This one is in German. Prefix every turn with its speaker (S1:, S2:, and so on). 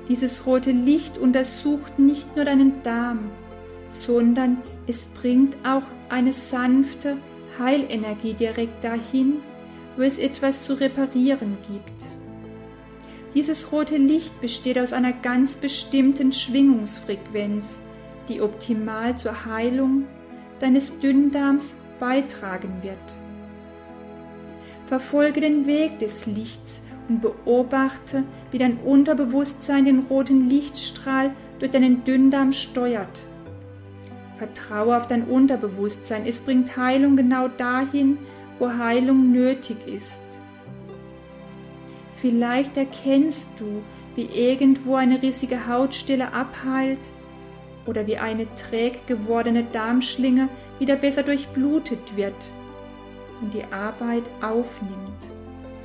S1: Dieses rote Licht untersucht nicht nur deinen Darm, sondern es bringt auch eine sanfte Heilenergie direkt dahin, wo es etwas zu reparieren gibt. Dieses rote Licht besteht aus einer ganz bestimmten Schwingungsfrequenz, die optimal zur Heilung deines Dünndarms beitragen wird. Verfolge den Weg des Lichts und beobachte, wie dein Unterbewusstsein den roten Lichtstrahl durch deinen Dünndarm steuert. Vertraue auf dein Unterbewusstsein, es bringt Heilung genau dahin, wo Heilung nötig ist. Vielleicht erkennst du, wie irgendwo eine riesige Hautstelle abheilt oder wie eine träge gewordene Darmschlinge wieder besser durchblutet wird und die Arbeit aufnimmt.